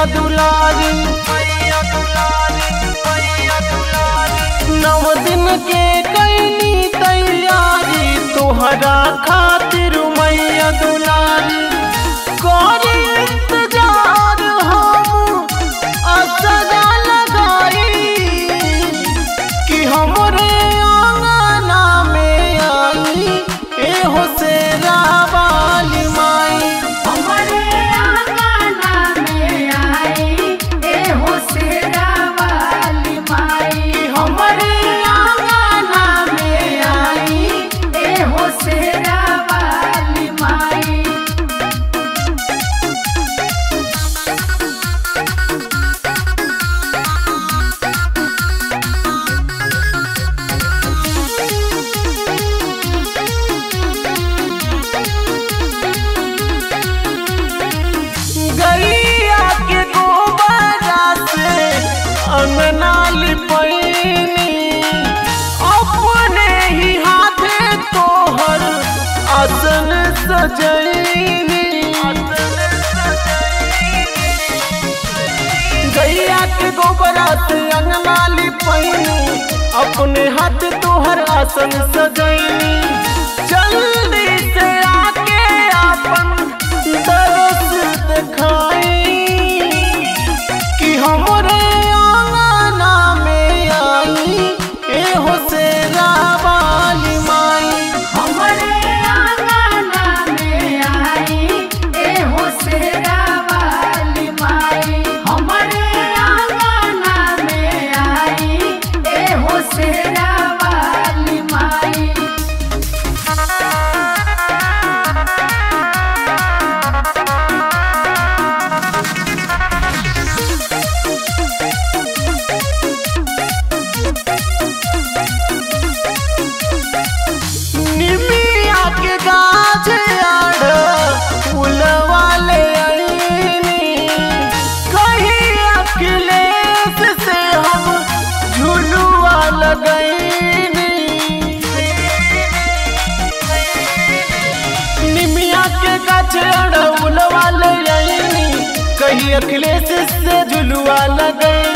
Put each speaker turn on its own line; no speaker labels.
दुलारी। 9 दिन के कैनी तैयारी तोहरा खातिर मैया दुलारी। करी इंतजार हम असरा लगाई कि हमरे आंगना में आई एहो शेरा वाली माई।
हमरे आंगना में आई एहो शेरा वाली माई।
हमरे
आंगना में आई एहो शेरा वाली माई।
गैया के गोबरा से अंगना लिपैनी अपने ही हाथे तोहर आसन सजैनी। गैया के गोबरा से अंगना लिपैनी अपने हाथ तोहर आसन सजैनी। जल्दी से आके अपन दरस दिखाई कि हमरे आंगना में आई एहो शेरा वाली माई।
हमरे आंगना में आई एहो शेरा वाली माई। हमरे आंगना में आई एहो शेरा वाली माई।
निमिया के गाछ आड़ फूलवा ले आईनी कहीं अखिलेश से हम झुलुआ लगैनी। निमिया के गाछ आड़ फूलवा ले आईनी कहीं अखिलेश से झुलुआ लगैनी।